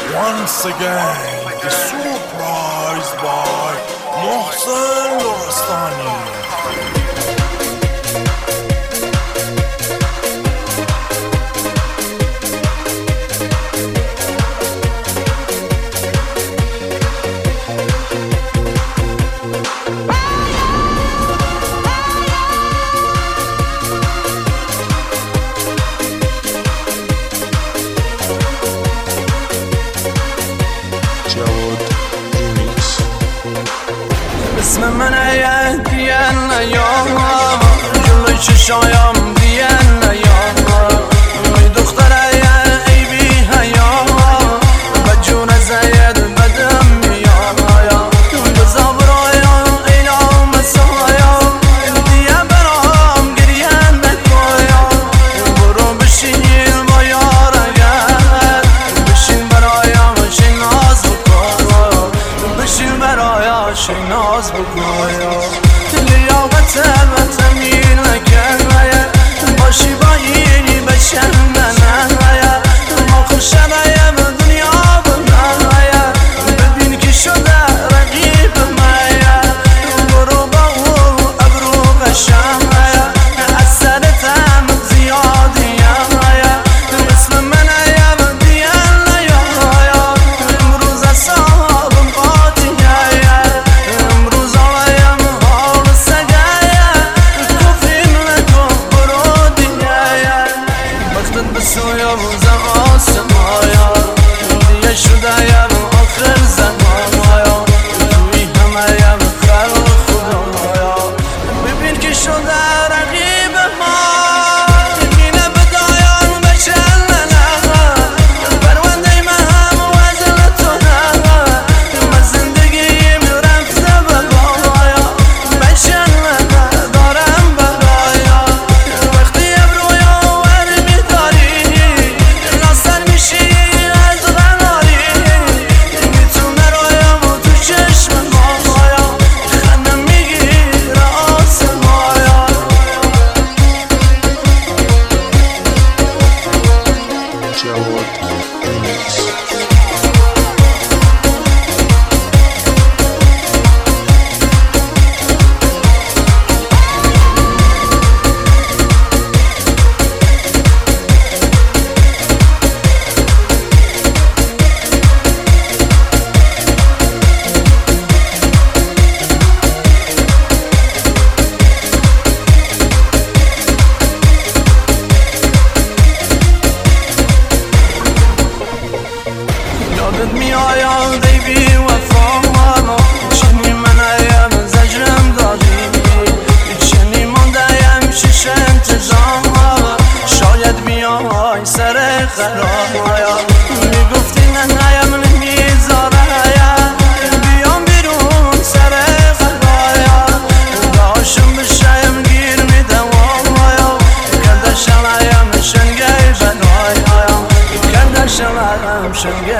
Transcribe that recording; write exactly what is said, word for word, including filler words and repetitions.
Once again, the surprise by Mohsen Lorastani. اسم من عید دیان نیام جلوی چشایم دیان نیام ای دختر عید ای بی حیام بجون زید بدم میام بزا برایم ای نام سایم دیه برام گریه نکایم برو بشین با یار اگر بشین برایم شناز بکن بشین برایم شناز بگویا لیاقت بتمیل نکنه باشی با اینی بشن منه ما خوشنه دنیا بمنه ببین که شده رقیب مایه برو با او ابرو قشنه اثرتم زیادیه مثل منه دیان نیایا امروز اصابم قاطیه بسویا روزم آسمایا دیگه شده یم آخر زمانایا توی همه یم خلق خدایا ببین که شده رقیب ما اینه بدایان بچل نه پرونده من هم وزن تو نه من زندگیم رفته بلایا بچل نه دارم بلایا وقتی ابرویا ور میداری یادت میآید ای بی وفا چنین من ایم زجرم دادی چنین مانده ایم شش انتظام شاید بیای سر قرار میگفتی نه نیم نمیذاره بیام بیرون سر قرار داشم بشم گیر میدم کردشم ایم شنگه بنای کردشم ایم شنگه